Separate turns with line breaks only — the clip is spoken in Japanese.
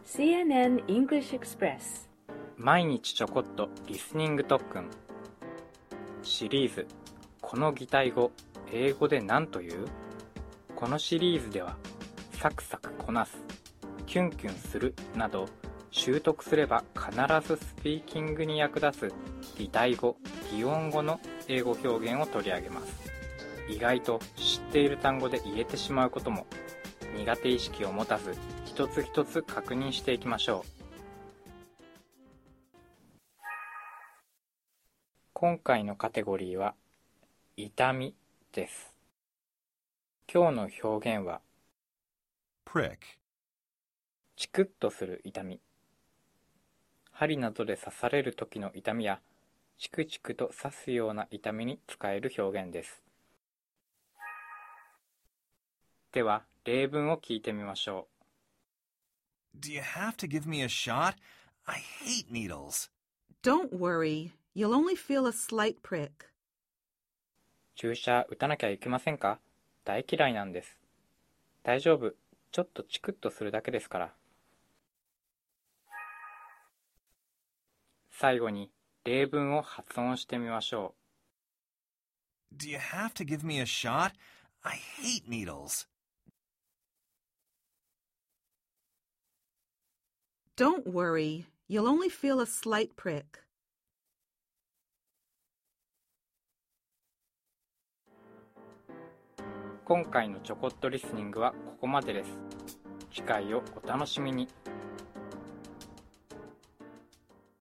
CNN English Express
毎日ちょこっとリスニング特訓シリーズこの擬態語英語で何という？このシリーズではサクサクこなす、キュンキュンするなど習得すれば必ずスピーキングに役立つ擬態語、擬音語の英語表現を取り上げます。意外と知っている単語で言えてしまうことも苦手意識を持たず一つ一つ確認していきましょう。今回のカテゴリーは痛みです。今日の表現は
prick,
チクッとする痛み。針などで刺される時の痛みやチクチクと刺すような痛みに使える表現です。では例文を聞いてみましょう。
Do you have to give me a shot? I hate needles.
Don't worry, you'll only feel a slight prick.
注射打たなきゃいけませんか？大嫌いなんです。大丈夫、ちょっとチクッとするだけですから。最後に例文を発音してみましょう。
Do you have to give me a shot? I hate needles.
Don't worry, you'll only feel a slight prick.
今回のちょこっとリスニングはここまでです。次回をお楽しみに。